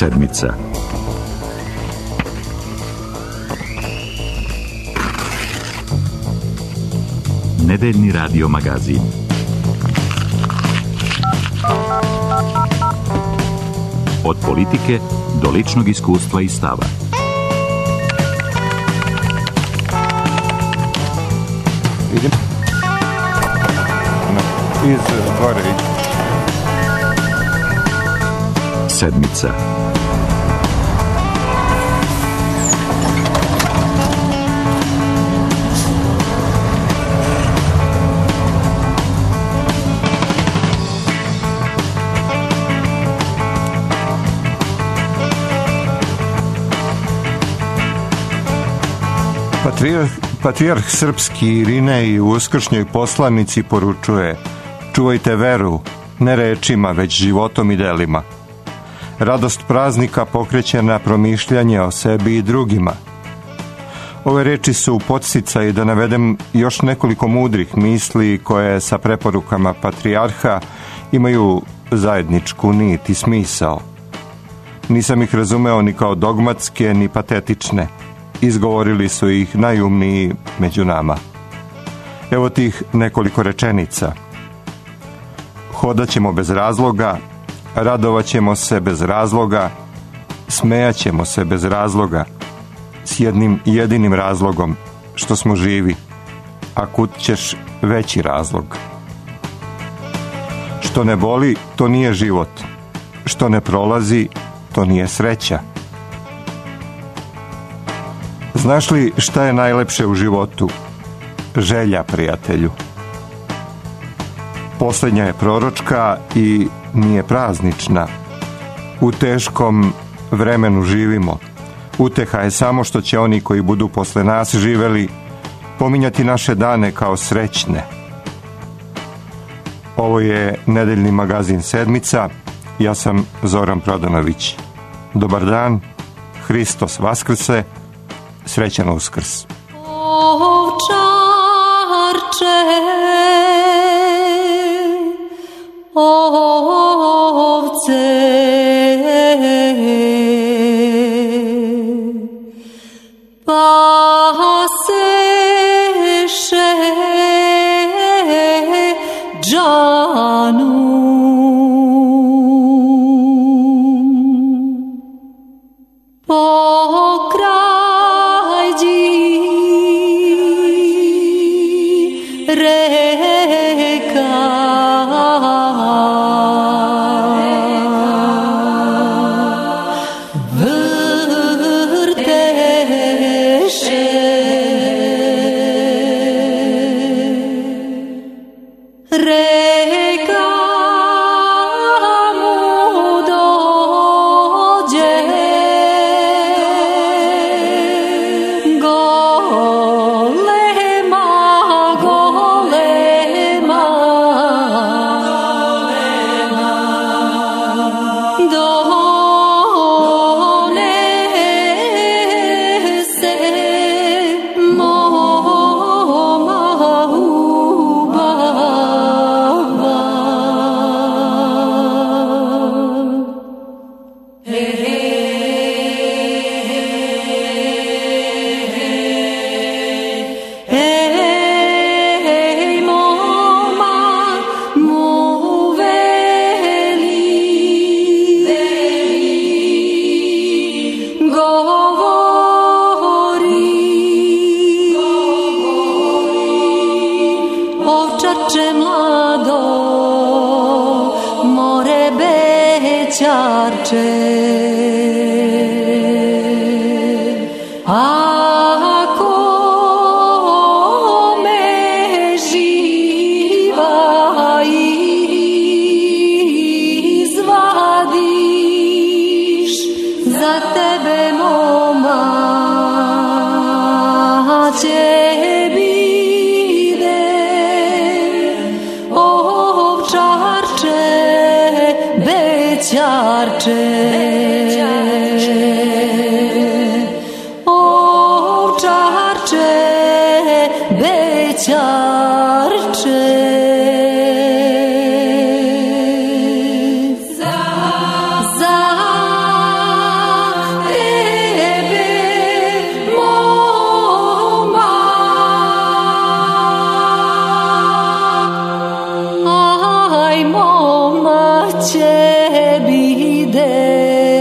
Sedmica. Nedeljni radio magazin. Od politike do ličnog iskustva i stava. Sedmica. Patrijarh srpski Irinej u uskršnjoj poslanici poručuje: čuvajte veru, ne rečima, već životom i delima. Radost praznika pokreće na promišljanje o sebi i drugima. Ove reči su podsticaj da navedem još nekoliko mudrih misli koje sa preporukama patrijarha imaju zajedničku nit i smisao. Nisam ih razumeo ni kao dogmatske, ni patetične. Izgovorili su ih najumniji među nama. Evo tih nekoliko rečenica. Hodaćemo bez razloga, radovaćemo se bez razloga, smejaćemo se bez razloga, s jednim jedinim razlogom, što smo živi, a kud ćeš veći razlog. Što ne boli, to nije život. Što ne prolazi, to nije sreća. Znaš li šta je najlepše u životu? Želja, prijatelju. Posljednja je proročka i nije praznična. U teškom vremenu živimo. Uteha je samo što će oni koji budu posle nas živeli pominjati naše dane kao srećne. Ovo je nedeljni magazin Sedmica. Ja sam Zoran Prodanović. Dobar dan, Hristos Vaskrse, srećan Uskrs. Ovčarče, ovce, paseše džanu. Za moma će bide.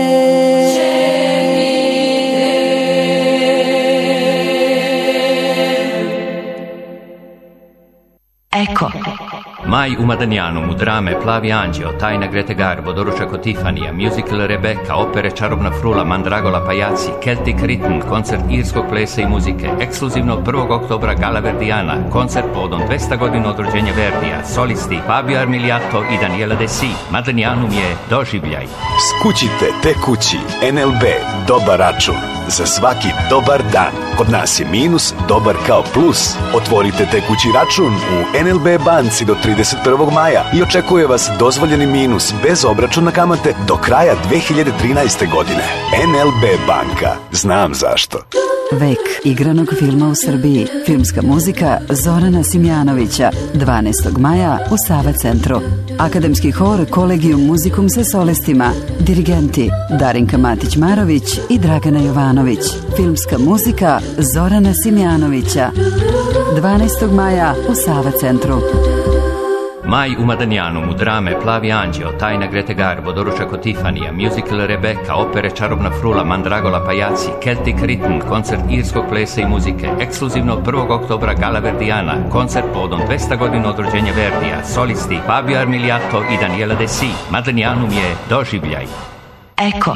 Eko. Maj u Madanjanu, drame Plavi anđeo, Tajna Grete Garbo, Doručak od Tifanija, musical Rebeka, opere Čarobna frula, Mandragola pajaci, Celtic Rhythm, koncert irskog plesa i muzike, ekskluzivno 1. oktobra Gala Verdijana, koncert povodom 200 godina od rođenja Verdija, solisti Fabio Armiliato i Daniela Desi. Madanjanum je doživljaj. Skućite tekući NLB dobar račun za svaki dobar dan. Kod nas je minus dobar kao plus. Otvorite tekući račun u NLB banci do 31. maja i očekuje vas dozvoljeni minus bez obračuna kamate do kraja 2013. godine. NLB banka. Znam zašto. Vek igranog filma u Srbiji. Filmska muzika Zorana Simjanovića. 12. maja u Sava centru. Akademski hor Kolegium Muzikum sa solistima. Dirigenti Darinka Matić-Marović i Dragana Jovanović. Filmska muzika Zorana Simjanovića. 12. maja u Sava centru. Maj u Madanjanu, drame Plavi anđeo, Tajna Grete Garbo, Doručak od Tifanija, musical Rebeka, opere Čarobna frula, Mandragola pajaci, Celtic Rhythm, koncert irskog plesa i muzike, ekskluzivno 1. oktobra Gala Verdijana, koncert povodom 200 godina od rođenja Verdija, solisti Fabio Armiliato i Daniela Desi. Madanjanum je doživljaj. Eko.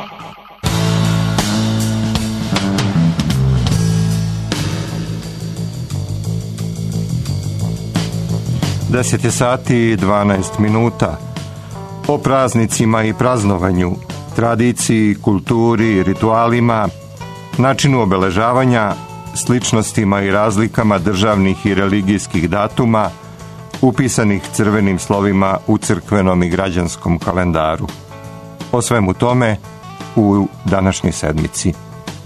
Deset je sati i 12 minuta. O praznicima i praznovanju, tradiciji, kulturi, ritualima, načinu obeležavanja, sličnostima i razlikama državnih i religijskih datuma, upisanih crvenim slovima u crkvenom i građanskom kalendaru. O svemu tome u današnjoj sedmici.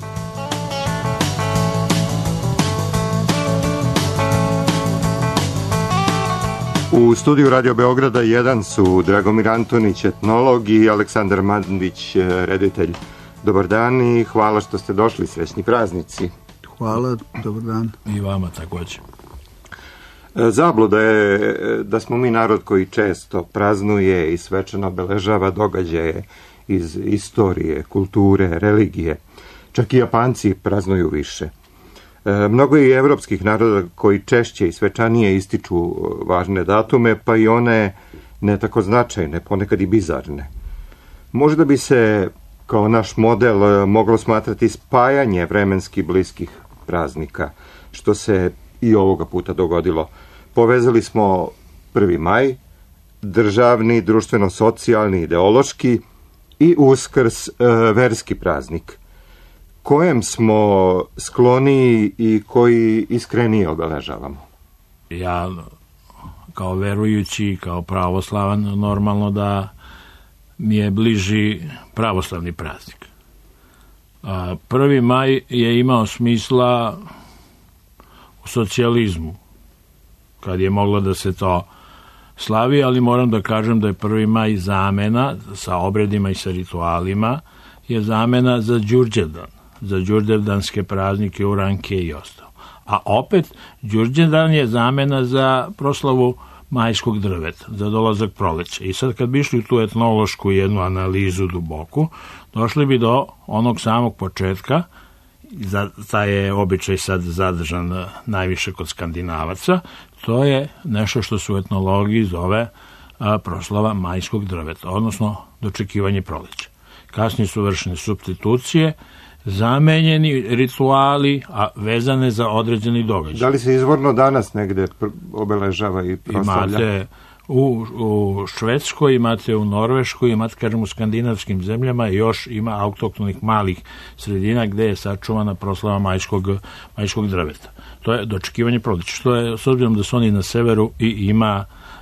U studiju Radio Beograda 1 su Dragomir Antonić, etnolog, i Aleksandar Mandić, reditelj. Dobar dan i hvala što ste došli, srećni praznici. Hvala, dobar dan. I vama također. Zabluda je da smo mi narod koji često praznuje i svečano obeležava događaje iz istorije, kulture, religije. Čak i Japanci praznuju više. Mnogo je i evropskih naroda koji češće i svečanije ističu važne datume, pa i one ne tako značajne, ponekad i bizarne. Možda bi se kao naš model moglo smatrati spajanje vremenski bliskih praznika, što se i ovoga puta dogodilo. Povezali smo 1. maj, državni, društveno-socijalni, ideološki, i Uskrs, verski praznik. Kojem smo skloniji i koji iskrenije obeležavamo? Ja kao verujući, kao pravoslavan, normalno da mi je bliži pravoslavni praznik. 1. maj je imao smisla u socijalizmu, kad je moglo da se to slavi, ali moram da kažem da je 1. maj zamena sa obredima i sa ritualima, je zamena za Đurđevdan, za đurđevdanske praznike, uranke i ostalo. A opet, Đurđevdan je zamena za proslavu majskog drveta, za dolazak proleća. I sad kad bi išli u tu etnološku jednu analizu duboku, došli bi do onog samog početka, taj je običaj sad zadržan najviše kod Skandinavaca, to je nešto što se u etnologiji zove proslava majskog drveta, odnosno dočekivanje proleća. Kasnije su vršene supstitucije, zamenjeni rituali, a vezane za određeni događaj. Da li se izvorno danas negde obeležava i proslavlja? Imate u Švedskoj, imate u Norveškoj, imate, kažem, u skandinavskim zemljama, još ima autoktonih malih sredina gde je sačuvana proslava majskog drveta. To je dočekivanje proleća, što je, s obzirom da su oni na severu, i ima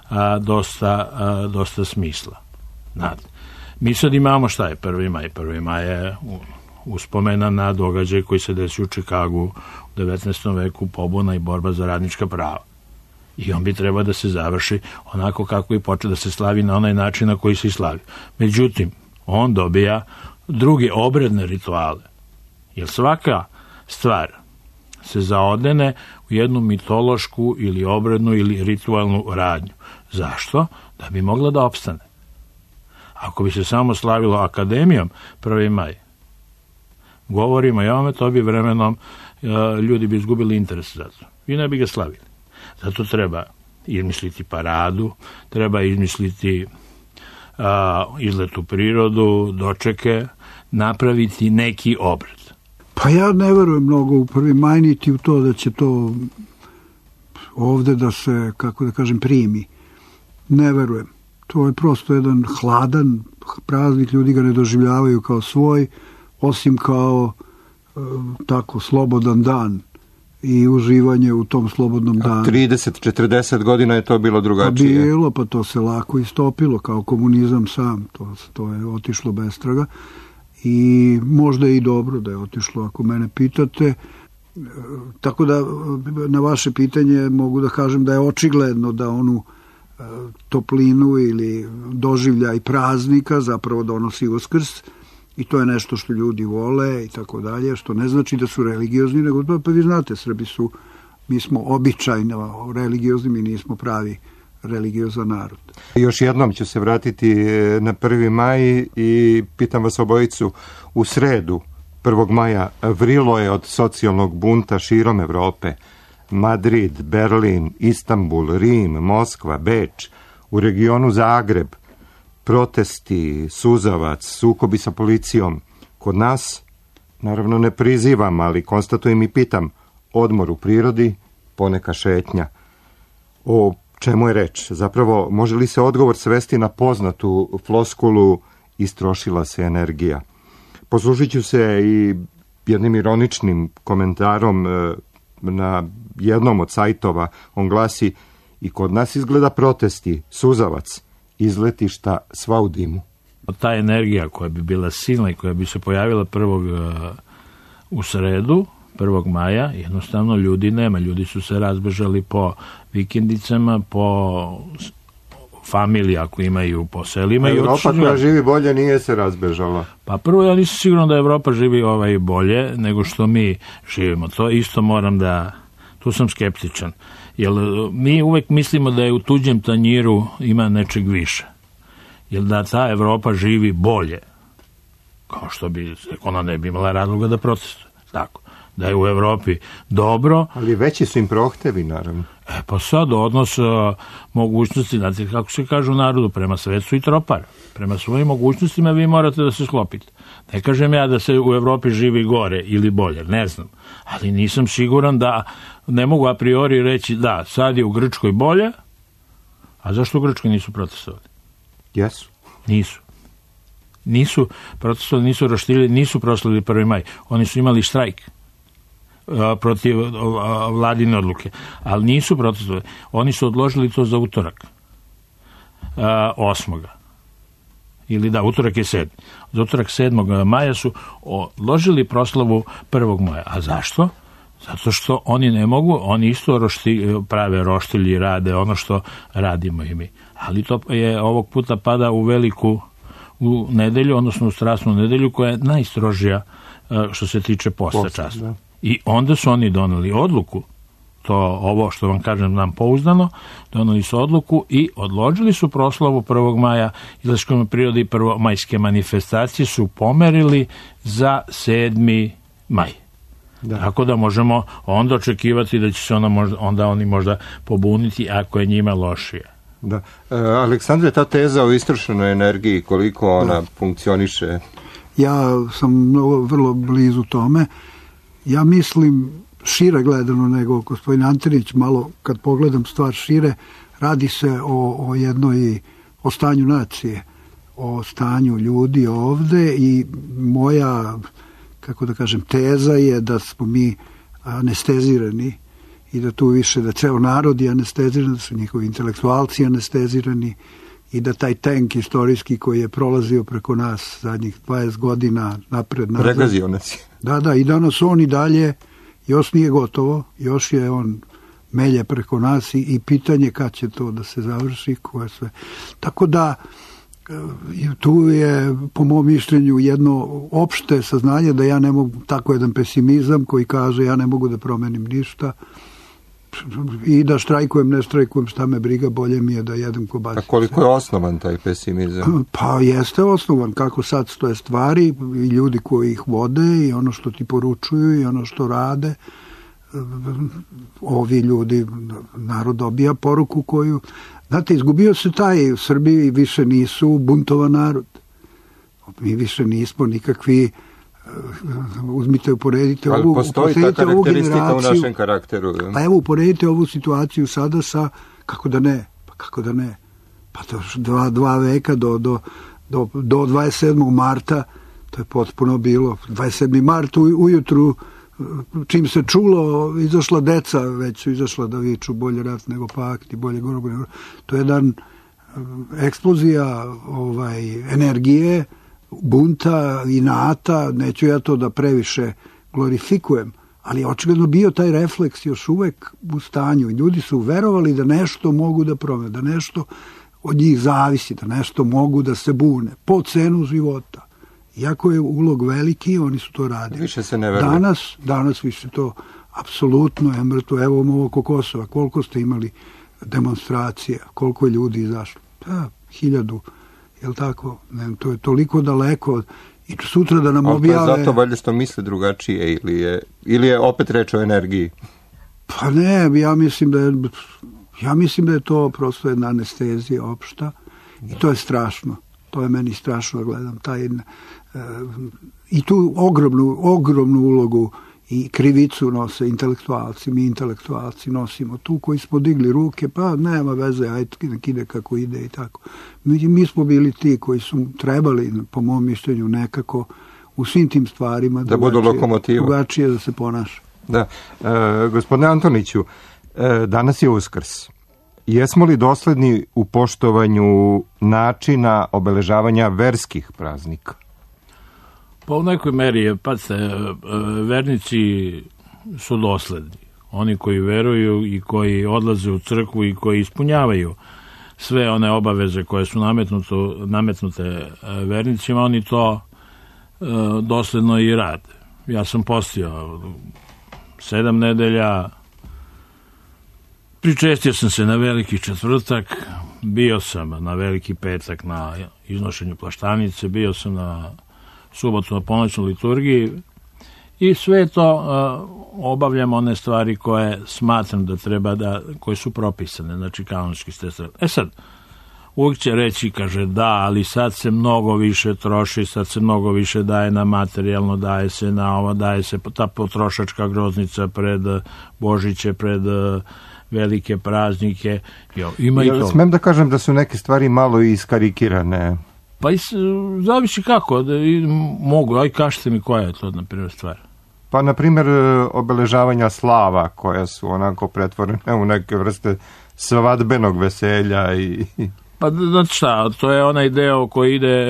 dosta smisla. Mi sad imamo šta je 1. maj. 1. maj je uspomena na događaj koji se desi u Čikagu u 19. veku, pobuna i borba za radnička prava. I on bi trebao da se završi onako kako i počeo, da se slavi na onaj način na koji se i slavi. Međutim, on dobija druge obredne rituale. Jer svaka stvar se zaodene u jednu mitološku ili obrednu ili ritualnu radnju. Zašto? Da bi mogla da opstane. Ako bi se samo slavilo akademijom 1. maj, govorimo i ovome, to bi vremenom ljudi bi izgubili interes za to. I ne bi ga slavili. Zato treba izmisliti paradu, treba izmisliti izlet u prirodu, dočeke, napraviti neki obred. Pa ja ne verujem mnogo u 1. maj, niti u to da će to ovde da se, kako da kažem, primi. Ne verujem. To je prosto jedan hladan praznik, ljudi ga ne doživljavaju kao svoj, osim kao tako slobodan dan i uživanje u tom slobodnom danu. 30-40 godina je to bilo drugačije. Pa bilo, pa to se lako istopilo kao komunizam sam, to je otišlo bez traga i možda je i dobro da je otišlo ako mene pitate. Tako da na vaše pitanje mogu da kažem da je očigledno da onu toplinu ili doživljaj praznika zapravo donosi Uskrs i to je nešto što ljudi vole i tako dalje, što ne znači da su religiozni, nego pa vi znate, Srbi su, mi smo običajno religiozni, mi nismo pravi religiozan narod. Još jednom ću se vratiti na 1. maj i pitam vas obojicu, u sredu 1. maja vrilo je od socijalnog bunta širom Evrope. Madrid, Berlin, Istanbul, Rim, Moskva, Beč, u regionu Zagreb, protesti, suzavac, sukobi sa policijom. Kod nas, naravno ne prizivam, ali konstatujem i pitam, odmor u prirodi, poneka šetnja. O čemu je reč? Zapravo, može li se odgovor svesti na poznatu floskulu istrošila se energija? Poslužit ću se i jednim ironičnim komentarom na jednom od sajtova. On glasi, i kod nas izgleda protesti, suzavac, izletišta sva u dimu. Ta energija koja bi bila silna i koja bi se pojavila u sredu, 1. maja, jednostavno ljudi nema. Ljudi su se razbežali po vikendicama, po familiji ako imaju, po selima. Evropa koja živi bolje nije se razbežala. Pa prvo, ja nisam siguran da Evropa živi bolje nego što mi živimo. To isto moram da, tu sam skeptičan. Jer mi uvek mislimo da je u tuđem tanjiru ima nečeg više. Jer da ta Evropa živi bolje, kao što bi, ona ne bi imala razloga da protestuje. Tako, da je u Evropi dobro. Ali veći su im prohtevi, naravno. Pa sad odnos mogućnosti, znate kako se kaže u narodu, prema svetu i tropar. Prema svojim mogućnostima vi morate da se sklopite. Ne kažem ja da se u Evropi živi gore ili bolje, ne znam. Ali nisam siguran da, ne mogu a priori reći da, sad je u Grčkoj bolje, a zašto u Grčkoj nisu protestovali? Jesu. Nisu protestovali, nisu roštilili, nisu proslavili 1. maj. Oni su imali štrajk protiv vladine odluke, ali nisu protestovali. Oni su odložili to za utorak 8. Ili da, utorak je 7. Za utorak 7. maja su odložili proslavu 1. maja. A zašto? Zato što oni ne mogu, oni isto prave roštilji, rade ono što radimo i mi. Ali to je ovog puta pada u nedelju, odnosno u strasnu nedelju, koja je najstrožija što se tiče posta časta. I onda su oni doneli odluku, to ovo što vam kažem nam pouzdano, doneli su odluku i odložili su proslavu 1. maja, izlaskom prirode i prvomajske manifestacije su pomerili za 7. maj. Da. Tako da možemo onda očekivati da će se onda oni možda pobuniti ako je njima lošije. Da. Aleksandre, ta teza o istrošenoj energiji, koliko ona funkcioniše? Ja sam vrlo blizu tome. Ja mislim, šire gledano nego gospodin Antonić, malo kad pogledam stvar šire, radi se o jednoj, o stanju nacije, o stanju ljudi ovde i moja, kako da kažem, teza je da smo mi anestezirani i da tu više, da ceo narod je anesteziran, da su njihovi intelektualci anestezirani i da taj tank istorijski koji je prolazio preko nas zadnjih 20 godina napred nazad. Pregazio nas je. Da, i danas on i dalje, još nije gotovo, još je on melje preko nas i pitanje kad će to da se završi, koje sve. Tako da Tu je, po mom mišljenju, jedno opšte saznanje da ja ne mogu, tako jedan pesimizam koji kaže ja ne mogu da promenim ništa i da štrajkujem, ne štrajkujem, šta me briga, bolje mi je da jedem kobasice. A koliko je osnovan taj pesimizam? Pa jeste osnovan, kako sad stoje stvari i ljudi koji ih vode i ono što ti poručuju i ono što rade. Ovi ljudi, narod dobija poruku koju, znate, izgubio se taj, u Srbiji više nisu buntovan narod. Mi više nismo nikakvi, uzmite, uporedite ali ovu, postoji ta karakteristika u našem karakteru. Pa evo, uporedite ovu situaciju sada sa, kako da ne, pa to dva veka do 27. marta, to je potpuno bilo, 27. mart ujutru, čim se čulo, izašla deca, već su izašla da viču bolje rat nego pakt i bolje grob. To je jedan eksplozija energije, bunta, inata, neću ja to da previše glorifikujem, ali očigledno bio taj refleks još uvek u stanju. Ljudi su verovali da nešto mogu da promene, da nešto od njih zavisi, da nešto mogu da se bune, po cenu života. Iako je ulog veliki, oni su to radili. Više se ne veruje. Danas više to apsolutno je mrtvo. Evo ovo oko Kosova, koliko ste imali demonstracija, koliko je ljudi izašlo? 1000, je li tako? Ne, to je toliko daleko i sutra da nam objave... Ali zato valjda što misle drugačije ili je opet reč o energiji? Pa ne, ja mislim da je to prosto jedna anestezija opšta i to je strašno. To je meni strašno da gledam i tu ogromnu ulogu i krivicu nose intelektualci, mi intelektualci nosimo tu koji smo digli ruke, pa nema veze, ajde ide kako ide i tako. Mi smo bili ti koji su trebali, po mom mišljenju, nekako u svim tim stvarima da budu lokomotiva, drugačije da se ponaša. Da. Gospodine Antoniću, danas je Uskrs. Jesmo li dosledni u poštovanju načina obeležavanja verskih praznika? Pa u nekoj meri, vernici su dosledni. Oni koji veruju i koji odlaze u crkvu i koji ispunjavaju sve one obaveze koje su nametnute vernicima, oni to dosledno i rade. Ja sam postio 7 nedelja, pričestio sam se na Veliki četvrtak, bio sam na Veliki petak na iznošenju plaštanice, bio sam na subotu na ponoćnoj liturgiji i sve to obavljam one stvari koje smatram da treba koje su propisane, znači kanonski stečaj. Sad, uvijek će reći, kaže, da, ali sad se mnogo više troši, sad se mnogo više daje na materijalno, daje se na ovo, daje se ta potrošačka groznica pred Božiće, pred velike praznike. Ima i to. Smem da kažem da su neke stvari malo iskarikirane. Pa zavisi kako, mogu, aj kažete mi koja je to, na primjer, stvar. Pa, na primjer, obeležavanja slava, koja su onako pretvorene u neke vrste svadbenog veselja i... Pa, znači šta, to je onaj deo koji ide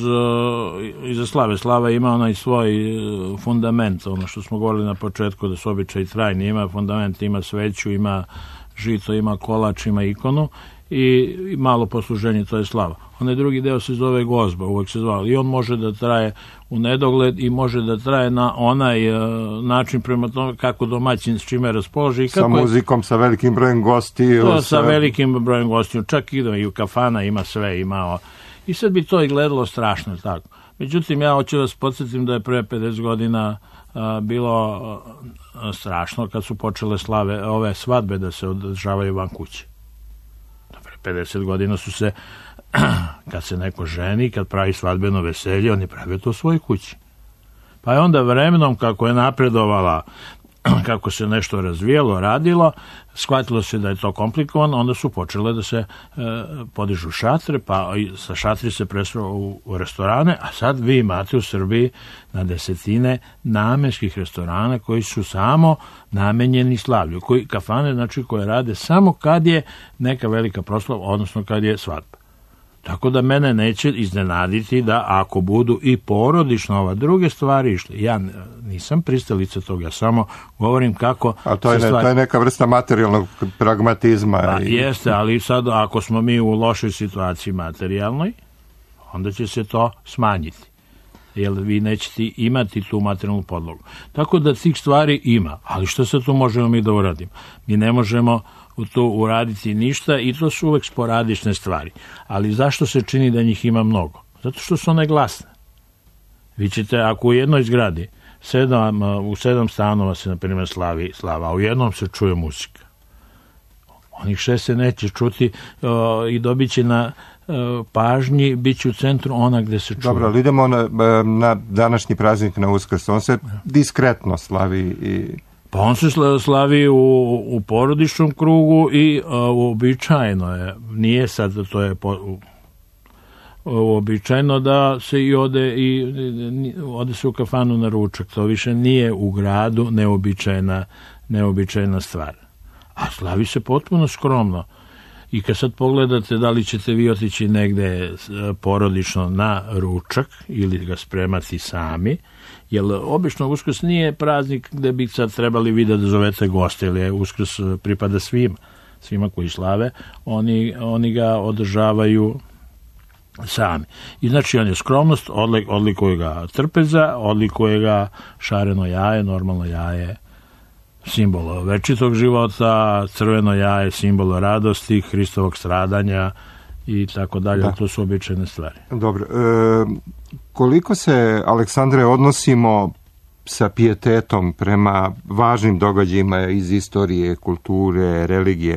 iza slave. Slava ima onaj svoj fundament, ono što smo govorili na početku, da su običaj trajni, ima fundament, ima sveću, ima žito, ima kolač, ima ikonu i malo posluženje, to je slava. Onaj drugi deo se zove gozba, uvek se zvao, i on može da traje u nedogled i može da traje na onaj način prema tome kako domaćin s čime raspoloži. Sa muzikom, sa velikim brojem gostiju. Sa velikim brojem gostiju, čak i u kafana ima sve, imao. I sad bi to i gledalo strašno, tako. Međutim, ja hoću vas podsjetim da je pre 50 godina bilo strašno kad su počele ove svadbe da se održavaju van kuće. Pre 50 godina su se, kad se neko ženi, kad pravi svadbeno veselje, oni prave to u svojoj kući. Pa je onda vremenom, kako je napredovala, kako se nešto razvijalo, radilo, shvatilo se da je to komplikovano, onda su počele da se podižu šatre, pa sa šatri se preslo u restorane, a sad vi imate u Srbiji na desetine namenskih restorana koji su samo namenjeni slavlju, kafane, znači koje rade samo kad je neka velika proslava, odnosno kad je svadba. Tako da mene neće iznenaditi da ako budu i porodično ova druge stvari išle. Ja nisam pristalica toga, ja samo govorim kako... A to je neka vrsta materijalnog pragmatizma. Pa, jeste, ali sad ako smo mi u lošoj situaciji materijalnoj, onda će se to smanjiti. Jer vi nećete imati tu materijalnu podlogu. Tako da tih stvari ima, ali što sad tu možemo mi da uradimo? Mi ne možemo tu uraditi ništa i to su uvek sporadične stvari. Ali zašto se čini da njih ima mnogo? Zato što su one glasne. Vi ćete, ako u jednoj zgradi u 7 stanova se, na primjer, slavi slava, a u jednom se čuje muzika. Onih 6 se neće čuti i dobit će na pažnji, bit će u centru ona gde se čuje. Dobro, ali idemo na današnji praznik, na Uskrs. On se diskretno slavi i... Pa on se slavi u porodičnom krugu i uobičajeno je. Nije sad, to je uobičajeno da se i ode se u kafanu na ručak. To više nije u gradu neobičajna stvar. A slavi se potpuno skromno. I kad sad pogledate da li ćete vi otići negde porodično na ručak ili ga spremati sami, jer obično Uskrs nije praznik gde bi sad trebali vi da zovete goste, jer Uskrs pripada svima koji slave, oni ga održavaju sami. I znači on je skromnost, odlikuje ga trpeza, odlikuje ga šareno jaje, normalno jaje, simbol večitog života, crveno jaje, simbol radosti, Hristovog stradanja i tako dalje. Da. To su običajne stvari. Dobro. Koliko se, Aleksandre, odnosimo sa pijetetom prema važnim događajima iz istorije, kulture, religije?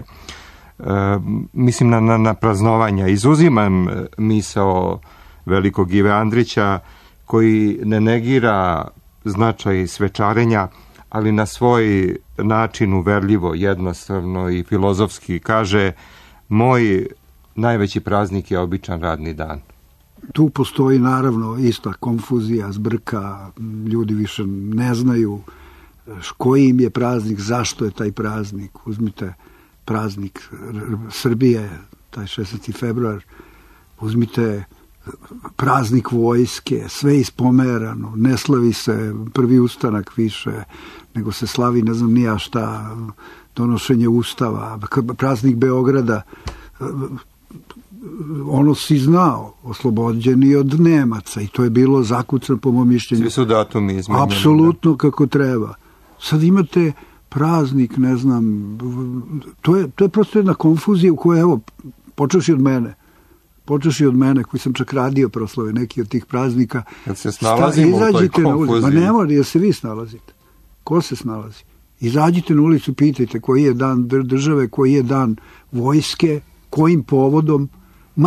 Mislim na praznovanja. Izuzimam misao velikog Ive Andrića, koji ne negira značaj svečarenja, ali na svoj način uverljivo, jednostavno i filozofski kaže: moj najveći praznik je običan radni dan. Tu postoji naravno ista konfuzija, zbrka, ljudi više ne znaju koji im je praznik, zašto je taj praznik. Uzmite praznik Srbije, taj 16. februar, uzmite praznik vojske, sve ispomerano, ne slavi se prvi ustanak više, nego se slavi ne znam nija šta, donošenje ustava, praznik Beograda, ono si znao, oslobođeni od Nemaca, i to je bilo zakucano po mom mišljenju. Svi su datumi izmenjeni. Apsolutno kako treba. Sad imate praznik, ne znam, to je prosto jedna konfuzija u kojoj, evo, počeši od mene, koji sam čak radio proslave neki od tih praznika. Kad se snalazimo u toj konfuziji. Ma ne mora, jer se vi snalazite. Ko se snalazi? Izađite na ulicu, pitajte koji je dan države, koji je dan vojske, kojim povodom. Ma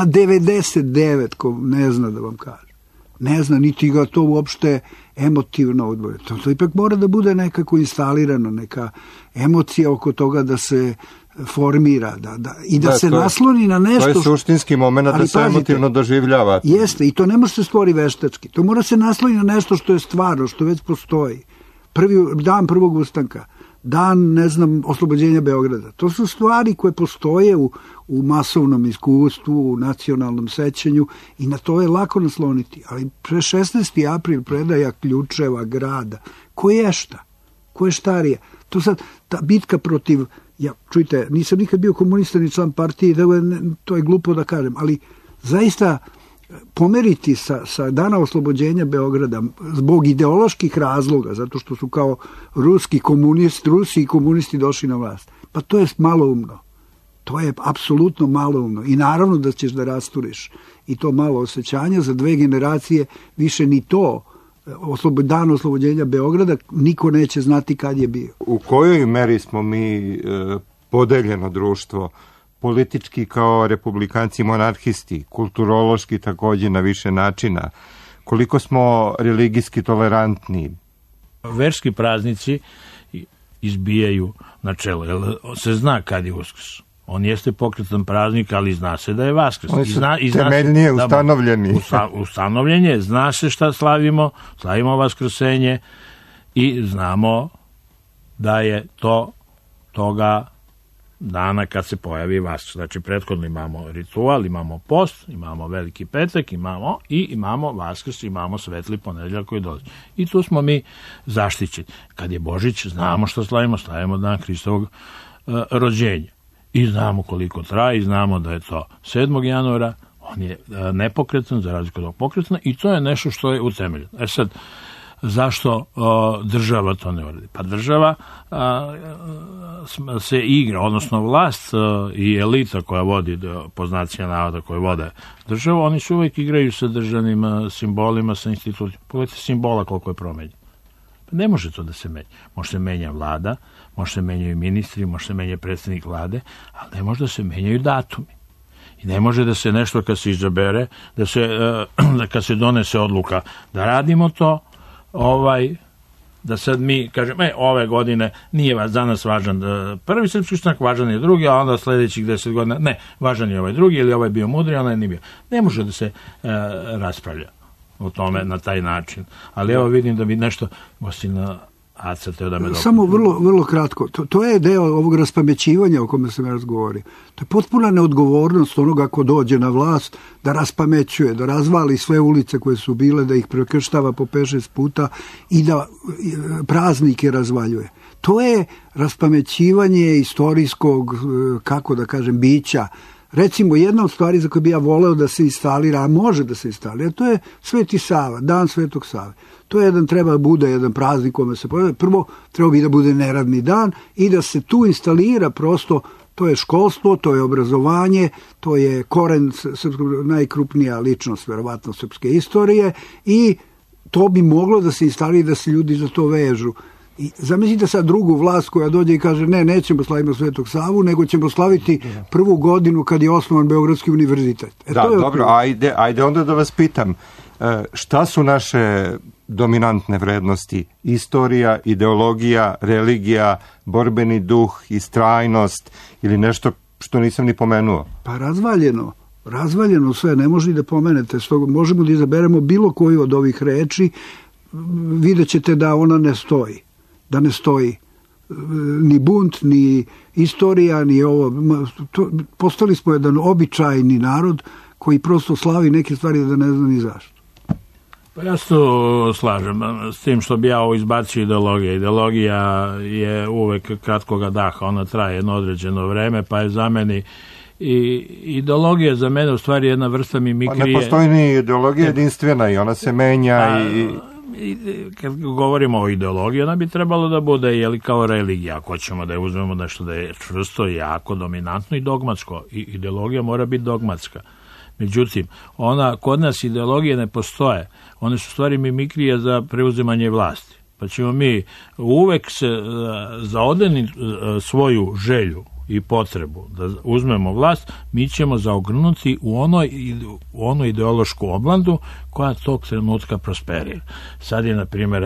99 ko ne zna da vam kaže. Ne zna, niti ga to uopšte emotivno odboje. To ipak mora da bude nekako instalirano, neka emocija oko toga da se formira i da se nasloni na nešto. To je suštinski moment da se emotivno doživljava. Jeste, i to ne može se stvori veštački. To mora se nasloni na nešto što je stvarno, što već postoji. Dan prvog ustanka, dan, ne znam, oslobođenja Beograda. To su stvari koje postoje u masovnom iskustvu, u nacionalnom sećanju, i na to je lako nasloniti. Ali pre 16. april predaja ključeva grada. Ko je šta? Ko je štarija? To sad, ta bitka protiv... Čujte, nisam nikad bio komunista ni član partije, to je glupo da kažem, ali zaista pomeriti sa dana oslobođenja Beograda zbog ideoloških razloga, zato što su kao Rusi i komunisti došli na vlast, pa to je maloumno. To je apsolutno maloumno. I naravno da ćeš da rasturiš i to malo osjećanja za 2 generacije, više ni to dan oslobođenja Beograda niko neće znati kad je bio. U kojoj meri smo mi podeljeno društvo, politički kao republikanci monarhisti, kulturološki takođe na više načina, koliko smo religijski tolerantni? Verski praznici izbijaju na čelo, jer se zna kad je Uskrs. On jeste pokretan praznik, ali zna se da je Vaskrs. Oni su temeljnije ustanovljeni. Ustanovljenje, zna se šta slavimo Vaskrsenje i znamo da je to toga dana kad se pojavi Vaskrs. Znači, prethodno imamo ritual, imamo post, imamo Veliki petak, imamo Vaskrs, imamo Svetli ponedeljak koji dolazi. I tu smo mi zaštićeni. Kad je Božić, znamo što slavimo dan Hristovog rođenja. I znamo koliko traje, i znamo da je to 7. januara, On je nepokretan za razliku od pokretna i to je nešto što je utemeljeno. Sad, zašto država to ne uradi? Pa država se igra, odnosno vlast i elita koja vodi, po znacima navoda koje vode državu, oni se uvijek igraju sa državnim simbolima, sa institucijama. Pogledajte simbola koliko je promenjen. Pa ne može to da se menja. Može se menja vlada, može se menjaju ministri, može se menja predsjednik vlade, ali ne može da se menjaju datumi. I ne može da se nešto kad se izabere, da kad se donese odluka da radimo to, da sad mi kažemo, ove godine nije za nas važan prvi srpski ustanak, važan je drugi, a onda sljedećih 10 godina, ne, važan je ovaj drugi, ili ovaj bio mudri, onaj nije bio. Ne može da se raspravlja o tome na taj način. Ali evo vidim da bi nešto gospodina Aca teo da me dopuni. Samo vrlo kratko. To je deo ovog raspamećivanja o kome sam ja razgovorio. To je potpuna neodgovornost onoga ko dođe na vlast da raspamećuje, da razvali sve ulice koje su bile, da ih prekrštava po 5-6 puta i da praznike razvaljuje. To je raspamećivanje istorijskog, kako da kažem, bića. Recimo, jedna od stvari za koje bi ja voleo da se instalira, a može da se instalira, to je Sveti Sava, dan Svetog Save. To je treba da bude jedan praznik kome se pojavlja. Prvo, treba bi da bude neradni dan i da se tu instalira prosto, to je školstvo, to je obrazovanje, to je koren najkrupnija ličnost, verovatno, srpske istorije i to bi moglo da se instalira i da se ljudi za to vežu. I zamislite sad drugu vlast koja dođe i kaže nećemo slaviti Svetog Savu, nego ćemo slaviti prvu godinu kad je osnovan Beogradski univerzitet. Dobro, ajde onda da vas pitam, šta su naše dominantne vrednosti? Istorija, ideologija, religija, borbeni duh, istrajnost ili nešto što nisam ni pomenuo? Pa razvaljeno sve, ne može da pomenete. Stoga možemo da izaberemo bilo koju od ovih reči, vidjet ćete da ona ne stoji. Da ne stoji ni bunt, ni istorija, ni ovo. Postali smo jedan običajni narod koji prosto slavi neke stvari da ne zna ni zašto. Pa ja se to slažem s tim što bi ja ovo izbacio ideologija. Ideologija je uvek kratkoga daha, ona traje jedno određeno vreme, pa je za meni i ideologija za mene u stvari jedna vrsta mimikrije. Ne postoji ni ideologija jedinstvena i ona se menja i kad govorimo o ideologiji, ona bi trebalo da bude kao religija, ako ćemo da je uzmemo nešto da je čvrsto, jako, dominantno i dogmatsko. I ideologija mora biti dogmatska. Međutim, kod nas ideologije ne postoje. One su stvari mimikrije za preuzimanje vlasti. Pa ćemo mi uvek se zaodeni svoju želju i potrebu da uzmemo vlast, mi ćemo zaogrnuti u onu ideološku oblandu koja tog trenutka prosperira. Sad je, na primjer,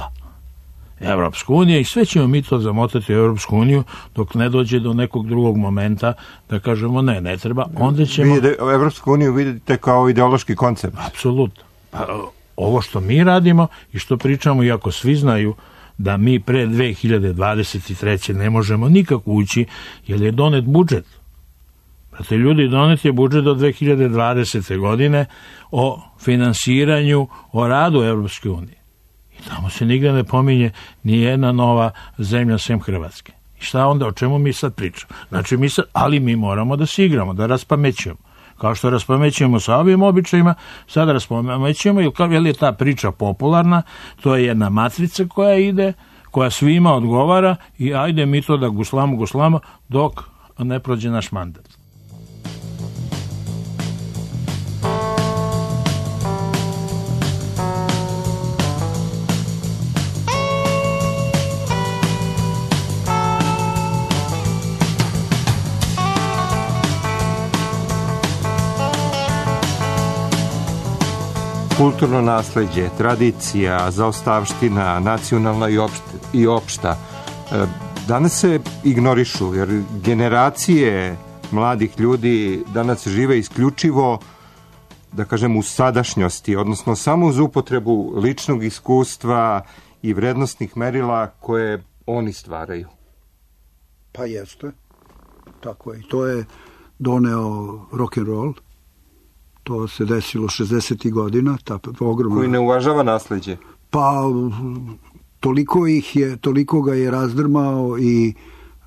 Evropska unija i sve ćemo mi to zamotati u Evropsku uniju dok ne dođe do nekog drugog momenta da kažemo ne treba, onda ćemo... Vi Evropsku uniju vidite kao ideološki koncept? Apsolutno. Pa, ovo što mi radimo i što pričamo, iako svi znaju da mi pre 2023. ne možemo nikako ući, jer je donet budžet. Znate, ljudi, donet je budžet do 2020. godine o finansiranju, o radu Evropske unije. I tamo se nigde ne pominje ni jedna nova zemlja sem Hrvatske. I šta onda, o čemu mi sad pričamo? Znači, ali mi moramo da se igramo, da raspamećujemo. Kao što raspamećujemo sa ovim običajima, sad raspamećujemo, jer je ta priča popularna, to je jedna matrica koja ide, koja svima odgovara i ajde mi to da guslamo dok ne prođe naš mandat. Kulturno nasleđe, tradicija, zaostavština, nacionalna i opšta, danas se ignorišu, jer generacije mladih ljudi danas žive isključivo, da kažem, u sadašnjosti, odnosno samo uz upotrebu ličnog iskustva i vrednostnih merila koje oni stvaraju. Pa jeste, tako je. To je doneo rock'n'roll. To se desilo 60. godina. Koji ne uvažava nasleđe. Pa toliko ga je razdrmao i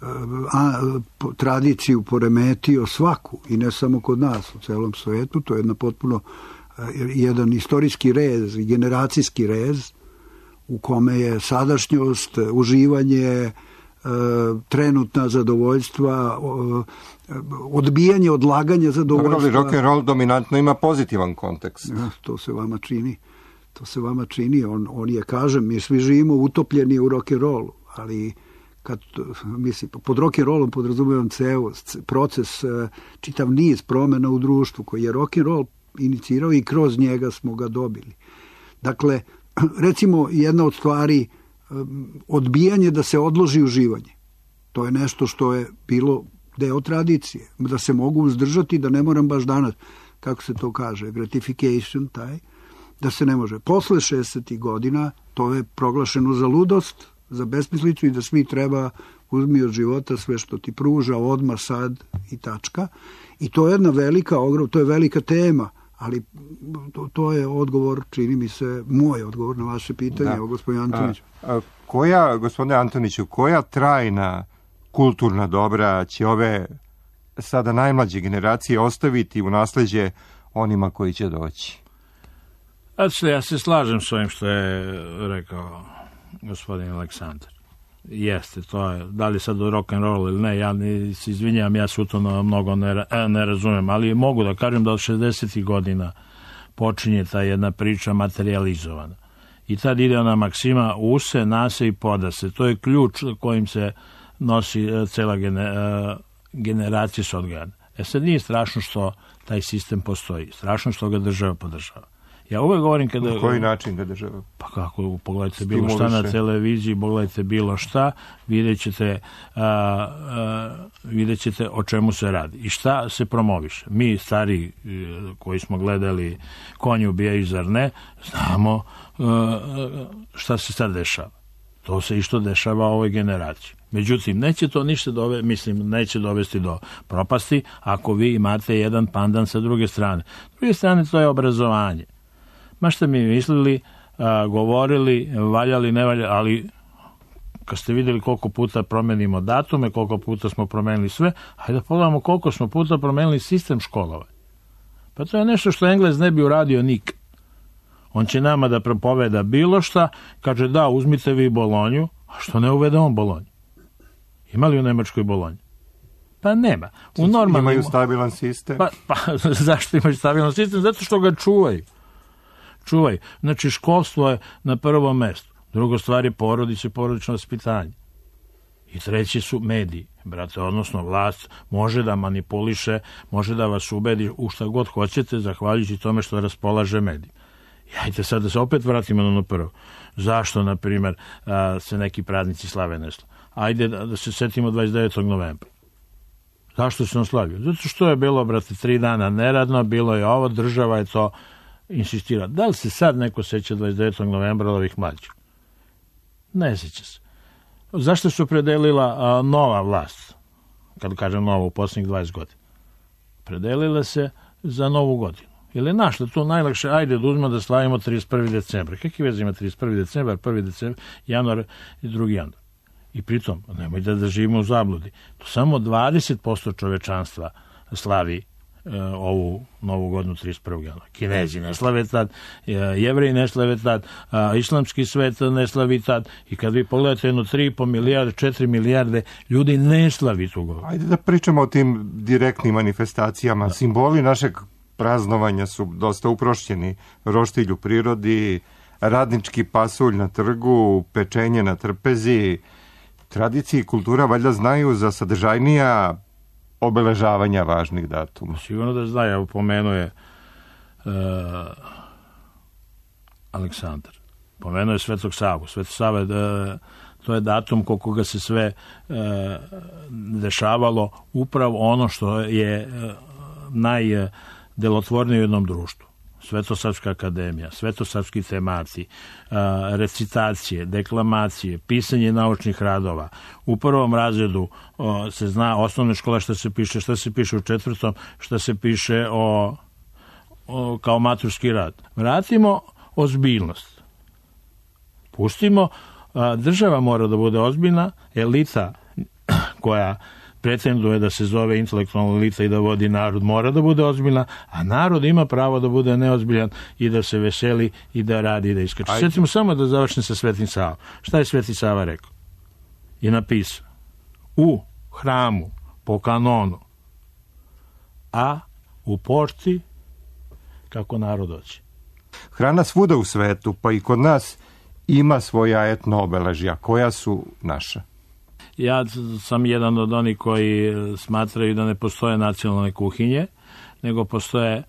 tradiciju poremetio svaku i ne samo kod nas, u celom svetu. To je jedna potpuno jedan istorijski rez i generacijski rez u kome je sadašnjost, uživanje, trenutna zadovoljstva, odbijanje, odlaganje zadovoljstva. Dobro, rock and roll dominantno ima pozitivan kontekst. Ja, to se vama čini. On je, kažem, mi svi živimo utopljeni u rock and rollu, ali pod rock and rollom podrazumijem ceo proces, čitav niz promjena u društvu koji je rock and roll inicirao i kroz njega smo ga dobili. Dakle, recimo jedna od stvari, odbijanje da se odloži uživanje. To je nešto što je bilo deo tradicije. Da se mogu uzdržati, da ne moram baš danas, kako se to kaže, gratification, da se ne može. Posle 60. godina to je proglašeno za ludost, za besmislicu i da svi treba uzmi od života sve što ti pruža odmah, sad i tačka. I to je jedna to je velika tema, ali to je odgovor, čini mi se, moj odgovor na vaše pitanje, gospodine Antoniću. Gospodine Antoniću, koja trajna kulturna dobra će ove sada najmlađe generacije ostaviti u nasleđe onima koji će doći? Ja se slažem s ovim što je rekao gospodin Aleksandar. Jeste, to je, da li sad rock and roll ili ne, ja se izvinjam, ja se u to mnogo ne razumem, ali mogu da kažem da od 60. godina počinje ta jedna priča materializovana. I tad ide ona maksima use, nase i podase. To je ključ kojim se nosi cela generacija s odgajana. Sad nije strašno što taj sistem postoji, strašno što ga država podržava. Ja uvek govorim kada... Na koji način ga država? Pa kako, pogledajte bilo šta na televiziji, pogledajte bilo šta, vidjet ćete o čemu se radi i šta se promoviše. Mi, stari koji smo gledali Konji ubijaju, zar ne, znamo šta se sad dešava. To se isto dešava ovoj generaciji. Međutim, neće to ništa neće dovesti do propasti ako vi imate jedan pandan sa druge strane. S druge strane, to je obrazovanje. Ma šta mi mislili, govorili, valjali, ne valjali, ali kad ste vidjeli koliko puta promenimo datume, koliko puta smo promenili sve, hajde da pogledamo koliko smo puta promenili sistem školovanja. Pa to je nešto što Englez ne bi uradio nikad. On će nama da propoveda bilo šta, kaže da, uzmite vi Bolonju, a što ne uvede on Bolonju? Ima li u Nemačkoj Bolonju? Pa nema. Imaju stabilan sistem. Pa zašto imaju stabilan sistem? Zato što ga čuvaju. Znači, školstvo je na prvom mestu. Drugo stvar je porodice, porodično vaspitanje. I treći su mediji. Brate, odnosno vlast može da manipuliše, može da vas ubedi u šta god hoćete, zahvaljujući tome što raspolaže medij. Hajde sad da se opet vratimo na ono prvo. Zašto, na primjer, se neki praznici slave ne slave? Ajde da se setimo 29. novembra. Zašto se on slavio? Zato što je bilo, brate, 3 dana neradno, bilo je ovo, država je to insistira. Da li se sad neko seća 29. novembra od ovih mlađih? Ne seća se. Zašto se opredelila nova vlast? Kad kažem nova, u posljednjih 20 godina. Predelila se za novu godinu. Ili našla tu najlakše, ajde da uzmemo da slavimo 31. decembra. Kakve veze ima 31. decembar, 1. decembar, januar i 2. januar? I pritom, nemojte da živimo u zabludi. To samo 20% čovečanstva slavi ovu novu godinu 31. januara. Kinezi ne slave tad, Jevreji ne slave tad, islamski svet ne slavi tad i kad vi pogledate jedno 3,5 milijarde, 4 milijarde ljudi ne slavi tu godinu. Ajde da pričamo o tim direktnim manifestacijama. Da. Simboli našeg praznovanja su dosta uprošćeni. Roštilj u prirodi, radnički pasulj na trgu, pečenje na trpezi. Tradicije i kultura valjda znaju za sadržajnija obeležavanja važnih datuma. Sigurno da zna, ja pomenuo je Aleksandar. Pomenuo je Svetog Savu. Svetog Sava to je datum koliko ga se sve dešavalo, upravo ono što je najdelotvornije u jednom društvu. Svetosavska akademija, svetosavski temaci, recitacije, deklamacije, pisanje naučnih radova. U prvom razredu se zna osnovne škole šta se piše u 4., šta se piše kao maturski rad. Vratimo ozbiljnost. Pustimo, država mora da bude ozbiljna, elita koja pretenduje da se zove intelektualna elita i da vodi narod, mora da bude ozbiljna, a narod ima pravo da bude neozbiljan i da se veseli i da radi i da iskače. Sjetimo samo da završim sa Svetim Savom. Šta je Sveti Sava rekao? Je napisao u hramu po kanonu, a u pošti kako narod hoće. Hrana svuda u svetu, pa i kod nas, ima svoja etno obeležja. Koja su naša? Ja sam jedan od onih koji smatraju da ne postoje nacionalne kuhinje, nego postoje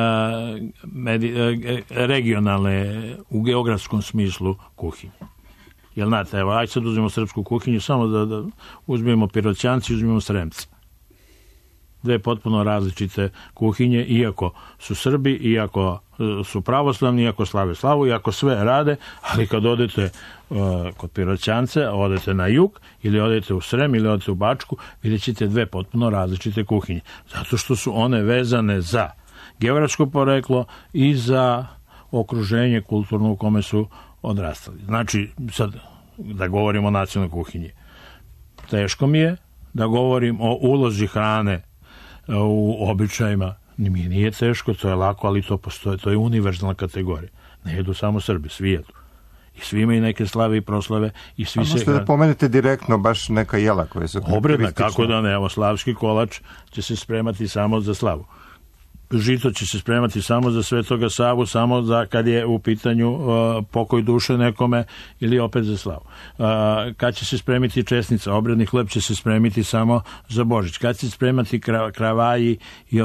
regionalne u geografskom smislu kuhinje. Jel znate, evo, ajde sad uzmemo srpsku kuhinju, samo da uzmemo Piroćanci, uzmemo Sremce. Dve potpuno različite kuhinje, iako su Srbi, iako su pravoslavni, iako slave slavu, iako sve rade, ali kad odete kod Piroćance, odete na jug, ili odete u Srem, ili odete u Bačku, vidjet ćete dve potpuno različite kuhinje. Zato što su one vezane za geografsko poreklo i za okruženje kulturno u kome su odrastali. Znači, sad da govorimo o nacionalnoj kuhinji. Teško mi je da govorim o ulozi hrane u običajima. Mi nije teško, to je lako, ali to postoje, to je univerzalna kategorija. Ne jedu samo Srbi, svi jedu. I svi imaju neke slave i proslave. I svi možete da pomenete direktno baš neka jela koje su obredna, kako da ne, evo, slavski kolač će se spremati samo za slavu. Žito će se spremati samo za Svetoga Savu, samo za kad je u pitanju pokoj duše nekome ili opet za slavu. Kad će se spremiti česnica, obredni hleb će se spremiti samo za Božić. Kad će se spremati kravaji i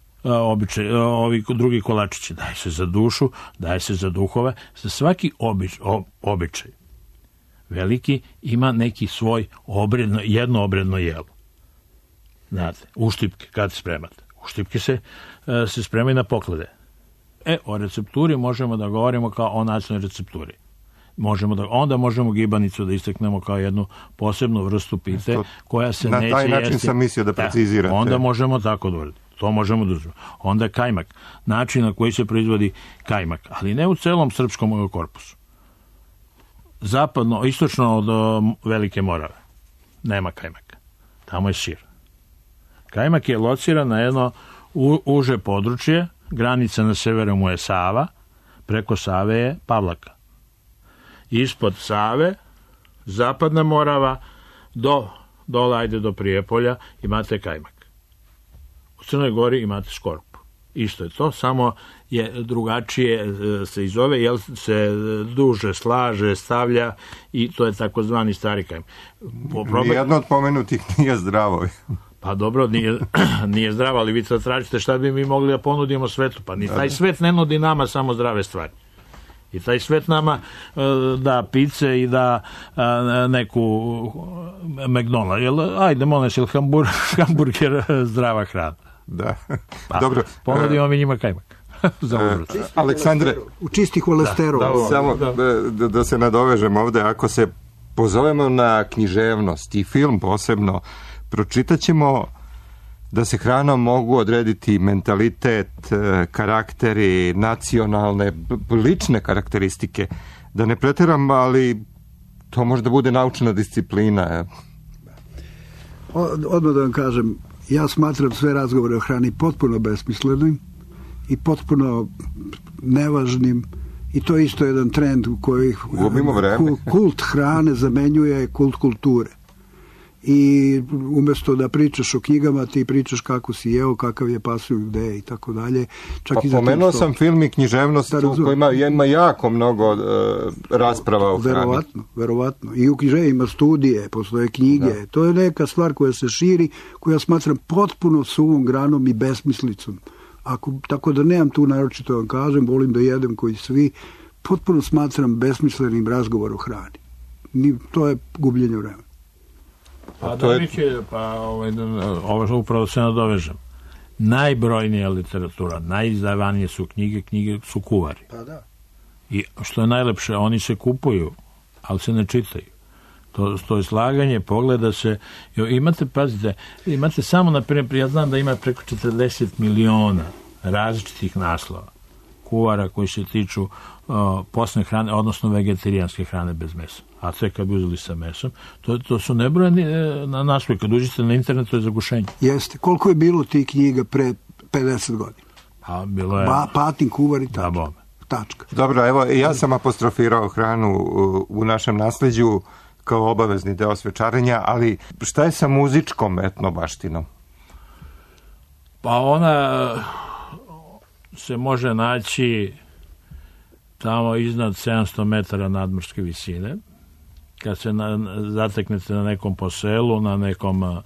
ovi drugi kolačići. Daje se za dušu, daje se za duhove. Za svaki običaj veliki ima neki svoj jedno obredno jelo. Znate, uštipke kad spremate. Uštipke se spremaju na poklade. O recepturi možemo da govorimo kao o nacionalnoj recepturi. Onda možemo gibanicu da istaknemo kao jednu posebnu vrstu pite koja se neće jesti. Na taj način sam mislio da precizirate. Onda možemo tako da uradimo. To možemo da uzmemo. Onda kajmak. Način na koji se proizvodi kajmak. Ali ne u celom srpskom korpusu. Zapadno, istočno od Velike Morave nema kajmaka. Tamo je sir. Kajmak je lociran na jedno uže područje, granica na severu mu je Sava, preko Save je Pavlaka. Ispod Save, Zapadna Morava, do Prijepolja imate kajmak. U Crnoj Gori imate škorpu. Isto je to, samo je drugačije se izove, jer se duže slaže, stavlja i to je takozvani stari kajmak. Nijedno od pomenutih nije zdravo. Pa dobro, nije zdravo, ali vi sad tražite šta bi mi mogli da ponudimo svetu. Pa ni taj svet ne nudi nama samo zdrave stvari. I taj svet nama da pice i da neku McDonald's. Ajde, molim se, hamburger zdrava hrana. Da. Pa, dobro. Ponudimo mi njima kajmak. Aleksandre, u čisti holesterol. Samo da se nadovežemo ovde, ako se pozovemo na književnost i film posebno, pročitat ćemo da se hranom mogu odrediti mentalitet, karakteri, nacionalne, lične karakteristike. Da ne preteram, ali to može da bude naučna disciplina. Odmah da vam kažem, ja smatram sve razgovore o hrani potpuno besmislenim i potpuno nevažnim i to je isto jedan trend u koji kult hrane zamenjuje kult kulture. I umjesto da pričaš o knjigama, ti pričaš kako si jeo, kakav je pasulj, gde i tako dalje. Pomenuo sam film i književnost u kojima ima jako mnogo rasprava o hrani. Verovatno. I u književnosti ima studije, postoje knjige. Da. To je neka stvar koja se širi, koja smatram potpuno suvom granom i besmislicom. Tako da nemam tu naročito vam kažem, volim da jedem koji svi, potpuno smatram besmislenim razgovor o hrani. To je gubljenje vremena. Ovo upravo se nadovežem. Najbrojnija literatura, najizdavanije su knjige su kuvari. Pa da. I što je najlepše, oni se kupuju, ali se ne čitaju. To je slaganje, pogleda se. Imate samo, na primjer, ja znam da ima preko 40 miliona različitih naslova kuvara koji se tiču posne hrane, odnosno vegetarijanske hrane bez mesa. A sve kad bi uzeli sa mesom, to su nebrojeni naslovi. Kad uđete na internet, to je zagušenje. Jeste. Koliko je bilo tih knjiga pre 50 godina? Pa, bilo je... Patin, kuvar i tačka. Dobro, evo, ja sam apostrofirao hranu u našem nasleđu kao obavezni deo svečarenja, ali šta je sa muzičkom etnobaštinom? Pa ona se može naći tamo iznad 700 metara nadmorske visine. Kad se zateknete na nekom poselu, na nekom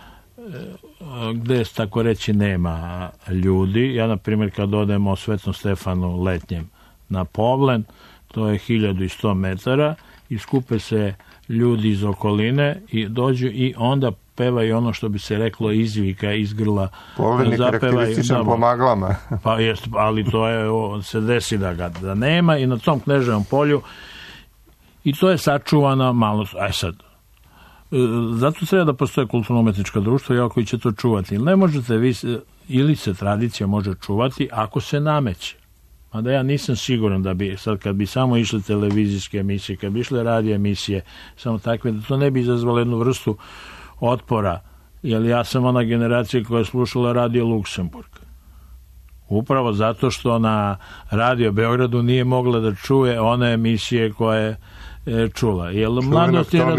gde tako reći nema ljudi. Ja, na primjer, kad odemo Svetom Stefanu letnjem na Povlen, to je 1100 metara i skupe se ljudi iz okoline i dođu i onda pevaju ono što bi se reklo izvika iz grla. Povlen je karakterističan po maglama. Pa jest, ali to je, se desi da nema i na tom Kneževom polju i to je sačuvana malo. Aj sad, zato treba da postoje kulturno-umetnička društva i koji će to čuvati. Ne možete vi, ili se tradicija može čuvati ako se nameće. Mada ja nisam siguran da bi, sad kad bi samo išle televizijske emisije, kad bi išle radio emisije, samo takve, da to ne bi izazvalo jednu vrstu otpora, jer ja sam ona generacija koja je slušala Radio Luksemburg. Upravo zato što na Radio Beogradu nije mogla da čuje one emisije koje je čula. Mladost je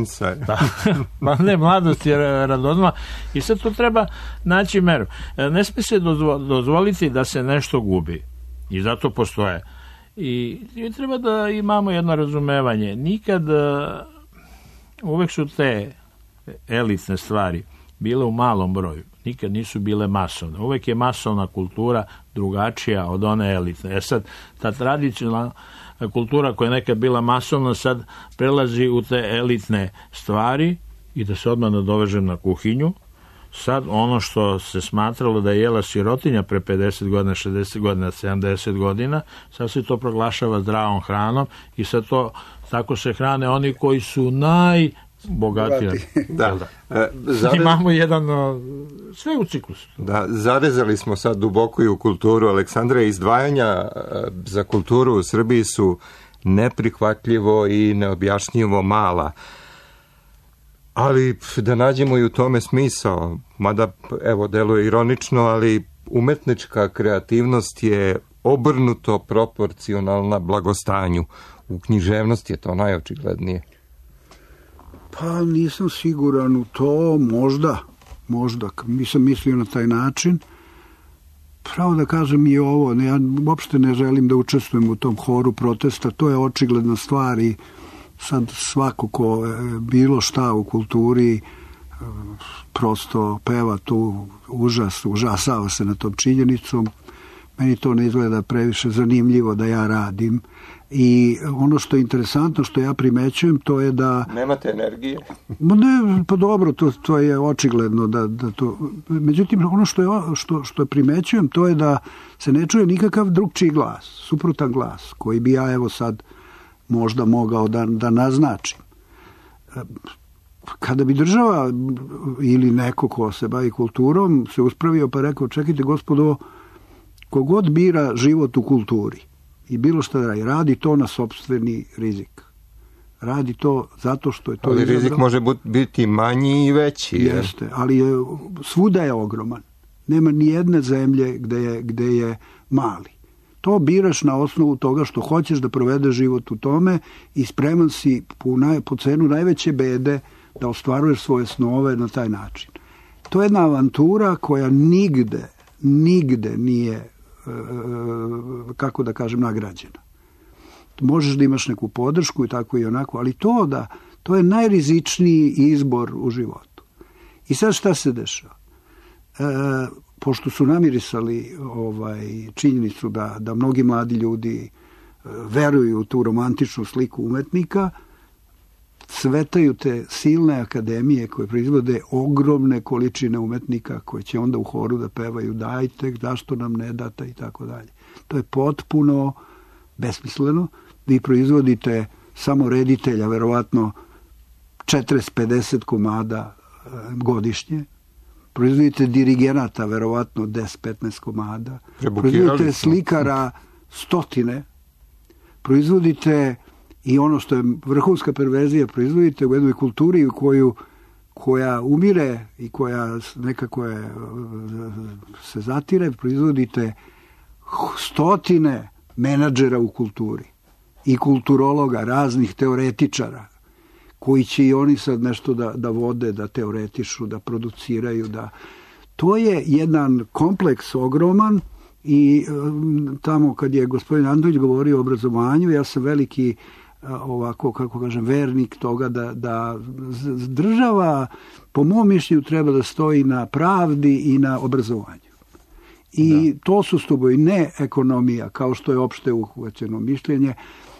mladost je radozma i sad tu treba naći meru. Ne smije se dozvoliti da se nešto gubi. I zato postoje. I treba da imamo jedno razumevanje. Nikad, uvek su te elitne stvari bile u malom broju. Nikad nisu bile masovne. Uvek je masovna kultura drugačija od one elitne. Sad, ta tradicionalna kultura koja je nekad bila masovna sad prelazi u te elitne stvari i da se odmah nadovežem na kuhinju. Sad ono što se smatralo da je jela sirotinja pre 50 godina, 60 godina, 70 godina, sad se to proglašava zdravom hranom i sad to tako se hrane oni koji su najbogatiji. Da. Imamo jedan sve u ciklusu. Da, zarezali smo sad duboko i u kulturu. Aleksandre, izdvajanja za kulturu u Srbiji su neprihvatljivo i neobjašnjivo mala. Ali da nađemo i u tome smisao, mada evo deluje ironično, ali umetnička kreativnost je obrnuto proporcionalna blagostanju. U književnosti je to najočiglednije. Pa nisam siguran u to, možda, nisam mislio na taj način. Pravo da kažem i ovo, ja uopšte ne želim da učestvujem u tom horu protesta, to je očigledna stvar i sad svako ko bilo šta u kulturi prosto peva tu užasava se na tom činjenicom. Meni to ne izgleda previše zanimljivo da ja radim. I ono što je interesantno, što ja primećujem, to je da... Nemate energije? Ne, pa dobro, to je očigledno da to... Međutim, ono što primećujem, to je da se ne čuje nikakav drugčiji glas, suprotan glas, koji bi ja evo sad možda mogao da naznačim. Kada bi država ili neko ko se bavi kulturom se uspravio pa rekao, čekajte gospodo, kogod bira život u kulturi i bilo šta radi to na sopstveni rizik. Radi to zato što je to... Ali rizik može biti manji i veći. Jeste, ali svuda je ogroman. Nema ni jedne zemlje gde je mali. To biraš na osnovu toga što hoćeš da provedeš život u tome i spreman si po cenu najveće bede da ostvaruješ svoje snove na taj način. To je jedna avantura koja nigde nije, kako da kažem, nagrađena. Možeš da imaš neku podršku i tako i onako, ali to je najrizičniji izbor u životu. I sad šta se dešava? Pošto su namirisali činjenicu da mnogi mladi ljudi veruju u tu romantičnu sliku umetnika, cvetaju te silne akademije koje proizvode ogromne količine umetnika koji će onda u horu da pevaju dajte, zašto nam ne date i tako dalje. To je potpuno besmisleno. Vi proizvodite samo reditelja, verovatno 40-50 komada godišnje. Proizvodite dirigenata, verovatno 10-15 komada. Proizvodite slikara stotine, proizvodite i ono što je vrhunska perverzija, proizvodite u jednoj kulturi koja umire i koja nekako se zatire, proizvodite stotine menadžera u kulturi i kulturologa, raznih teoretičara, koji će i oni sad nešto da vode, da teoretišu, da produciraju. To je jedan kompleks ogroman i tamo kad je gospodin Antonić govorio o obrazovanju, ja sam veliki ovako, kako kažem, vernik toga da država, po mom mišljenju, treba da stoji na pravdi i na obrazovanju. I to su stubovi, ne ekonomija, kao što je opšte uhvaćeno mišljenje.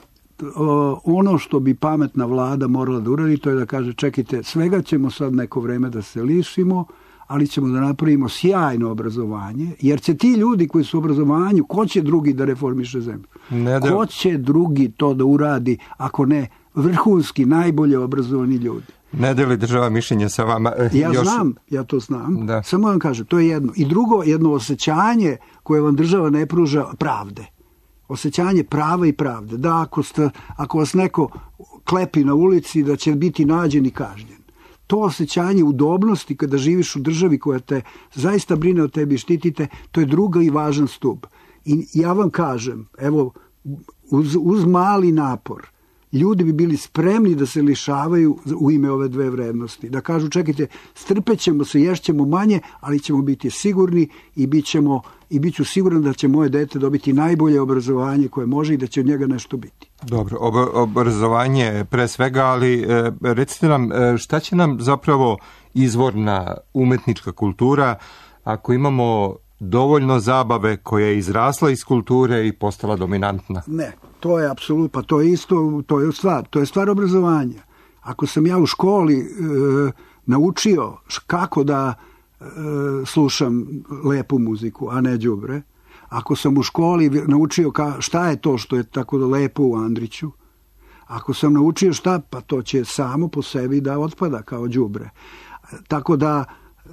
Ono što bi pametna vlada morala da uradi, to je da kaže, čekajte, svega ćemo sad neko vreme da se lišimo, ali ćemo da napravimo sjajno obrazovanje, jer će ti ljudi koji su u obrazovanju, ko će drugi da reformiše zemlju? Ko će drugi to da uradi, ako ne vrhunski, najbolje obrazovani ljudi? Ne deli država mišljenje sa vama? Ja to znam. Da. Samo vam kažem, to je jedno. I drugo, jedno osjećanje koje vam država ne pruža, pravde. Osjećanje prava i pravde. Da, ako vas neko klepi na ulici, da će biti nađen i kažnjen. To osjećanje udobnosti kada živiš u državi koja te zaista brine o tebi i štitite, to je drugi i važan stup. I ja vam kažem, evo, uz mali napor, ljudi bi bili spremni da se lišavaju u ime ove dve vrednosti. Da kažu, čekajte, strpećemo se, ješćemo manje, ali ćemo biti sigurni i bit ću siguran da će moje dete dobiti najbolje obrazovanje koje može i da će od njega nešto biti. Dobro, obrazovanje pre svega, ali recite nam, šta će nam zapravo izvorna umetnička kultura ako imamo dovoljno zabave koja je izrasla iz kulture i postala dominantna? Ne, to je apsolutno, pa to je isto, to je stvar obrazovanja. Ako sam ja u školi naučio kako da slušam lepu muziku, a ne đubre, ako sam u školi naučio šta je to što je tako lepo u Andriću, ako sam naučio šta, pa to će samo po sebi da otpada kao đubre. Tako da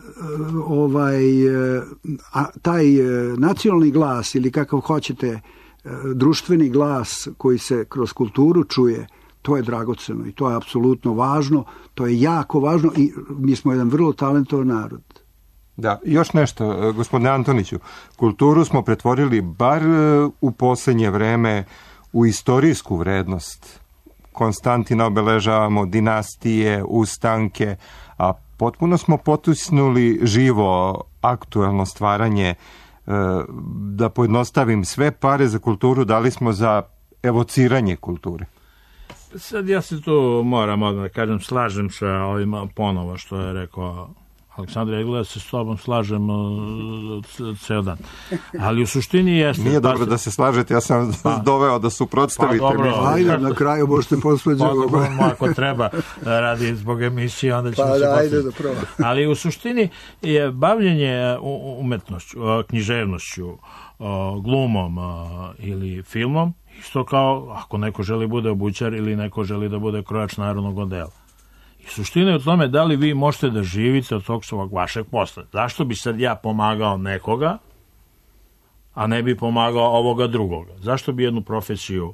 taj nacionalni glas ili kakav hoćete društveni glas koji se kroz kulturu čuje, to je dragoceno i to je apsolutno važno, to je jako važno i mi smo jedan vrlo talentovan narod. Da, još nešto, gospodine Antoniću, kulturu smo pretvorili bar u posljednje vreme u istorijsku vrednost. Konstantina obeležavamo, dinastije, ustanke, a potpuno smo potisnuli živo aktuelno stvaranje. Da pojednostavim, sve pare za kulturu dali smo za evociranje kulture. Sad ja se tu moram odmah da kažem, slažem sa ovim ponovo što je rekao Aleksandar, ja gleda se s tobom slažem ceo dan. Ali u suštini jeste... Nije dobro da se slažete, ja sam doveo da suprotstavite. Pa dobro, ajde, na kraju možete posveđati. Ako treba radi zbog emisije, onda ćemo se posveđati. Ali u suštini je bavljenje umetnošću, književnošću, glumom ili filmom, isto kao ako neko želi bude obućar ili neko želi da bude krojač narodnog odela. I suština je u tome da li vi možete da živite od tog svog vašeg posla. Zašto bi sad ja pomagao nekoga, a ne bi pomagao ovoga drugoga? Zašto bi jednu profesiju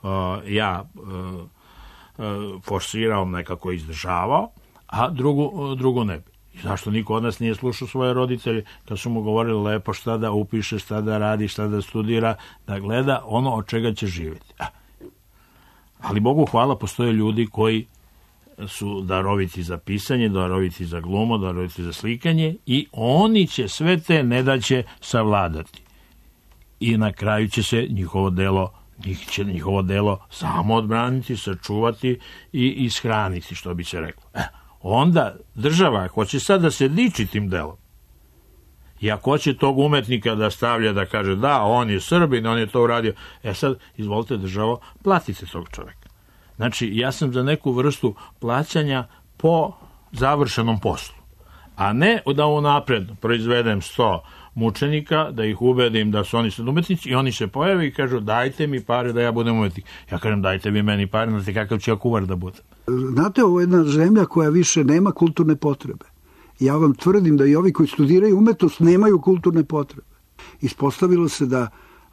forsirao, nekako izdržavao, a drugu ne bi? I zašto niko od nas nije slušao svoje roditelje kad su mu govorili lepo šta da upiše, šta da radi, šta da studira, da gleda ono od čega će živjeti. Ali Bogu hvala, postoje ljudi koji su daroviti za pisanje, daroviti za glumo, daroviti za slikanje i oni će sve te nedaće savladati. I na kraju će se njihovo delo samo odbraniti, sačuvati i ishraniti, što bi se reklo. Onda država hoće sad da se diči tim delom. I ako hoće tog umetnika da stavlja, da kaže da, on je Srbin, on je to uradio, sad, izvolite državo, platite tog čoveka. Znači, ja sam za neku vrstu plaćanja po završenom poslu. A ne da unapred proizvedem 100 mučenika, da ih ubedim da su oni sad umetnici i oni se pojave i kažu dajte mi pare da ja budem umetnik. Ja kažem dajte vi meni pare, znate kakav ću ja kuvar da budem. Znate, ovo je jedna zemlja koja više nema kulturne potrebe. Ja vam tvrdim da i ovi koji studiraju umetnost nemaju kulturne potrebe. Ispostavilo se da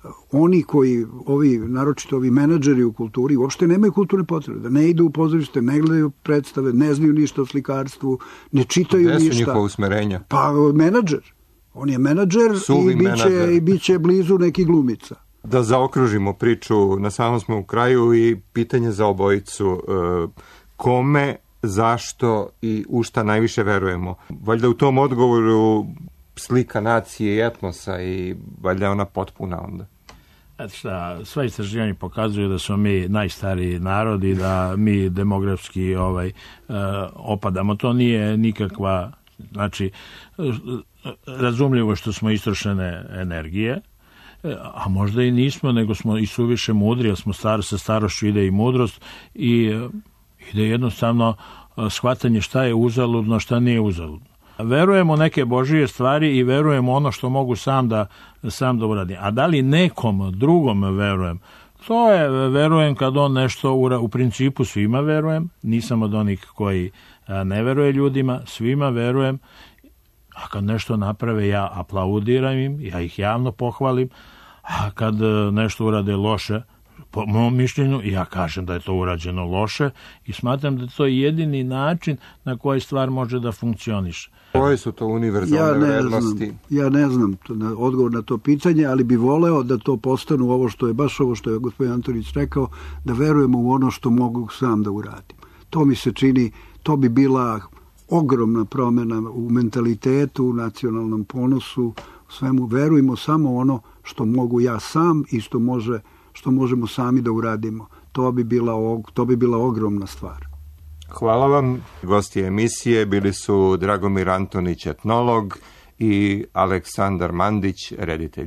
oni koji, naročito ovi menadžeri u kulturi, uopšte nemaju kulturne potrebe, da ne idu u pozorište, ne gledaju predstave, ne znaju ništa o slikarstvu, ne čitaju ništa. Gde su njihova usmerenja? Pa menadžer. On je menadžer i biće blizu nekih glumica. Da zaokružimo priču, na samom smo u kraju i pitanje za obojicu. Kome, zašto i u šta najviše verujemo? Valjda u tom odgovoru slika nacije i etnosa i valjda je ona potpuna onda. Sva istraživanja pokazuju da smo mi najstariji narod i da mi demografski opadamo. To nije nikakva, znači, razumljivo što smo istrošene energije, a možda i nismo, nego smo i suviše mudri, jer smo sa starošću ide i mudrost i ide jednostavno shvatanje šta je uzaludno, šta nije uzaludno. Verujemo neke Božije stvari i verujemo ono što mogu sam da uradim. A da li nekom drugom verujem? To je, verujem kad on nešto u principu svima verujem, nisam od onih koji ne veruje ljudima, svima verujem, a kad nešto naprave ja aplaudiram im, ja ih javno pohvalim, a kad nešto urade loše, po mom mišljenju, ja kažem da je to urađeno loše i smatram da je to jedini način na koji stvar može da funkcioniše. Koje su to univerzalne vrednosti? Ja ne znam odgovor na to pitanje, ali bi voleo da to postanu ovo što je gospodin Antonić rekao, da verujemo u ono što mogu sam da uradim. To mi se čini, to bi bila ogromna promjena u mentalitetu, u nacionalnom ponosu, u svemu. Verujemo samo ono što mogu ja sam i što možemo sami da uradimo. To bi bila ogromna stvar. Hvala vam. Gosti emisije bili su Dragomir Antonić, etnolog, i Aleksandar Mandić, reditelj.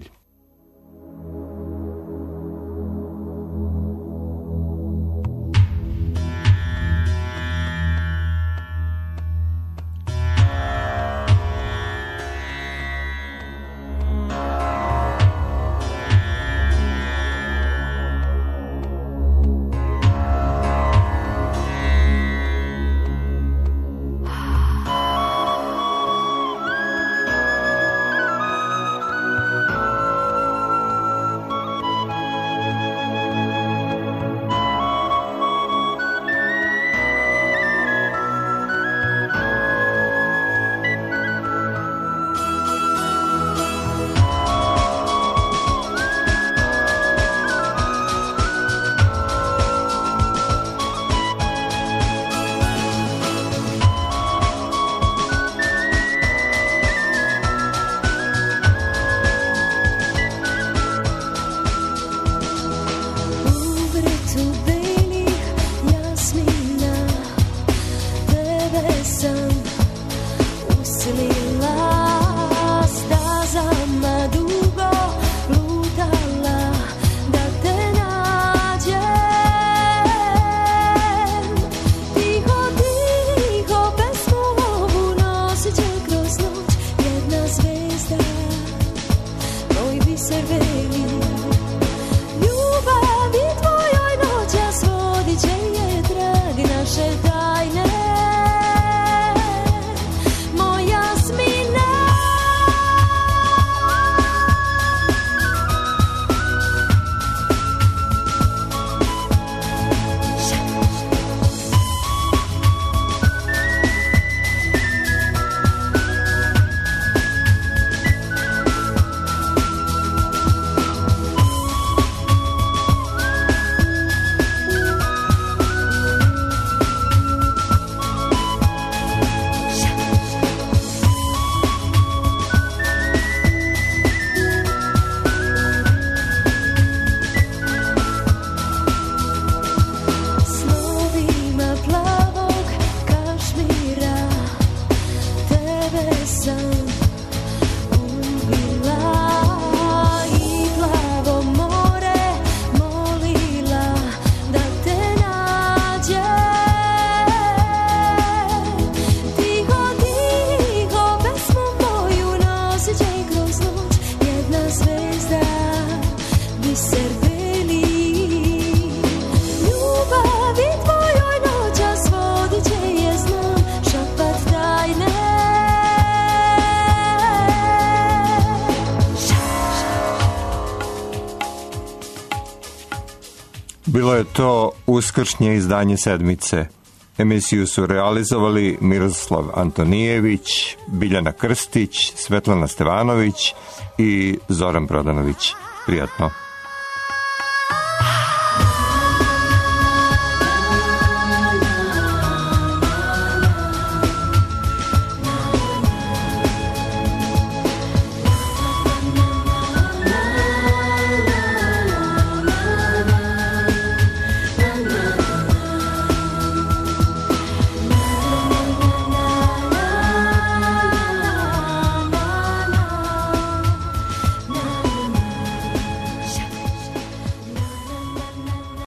Bilo je to uskršnje izdanje sedmice. Emisiju su realizovali Miroslav Antonijević, Biljana Krstić, Svetlana Stevanović i Zoran Brodanović. Prijatno.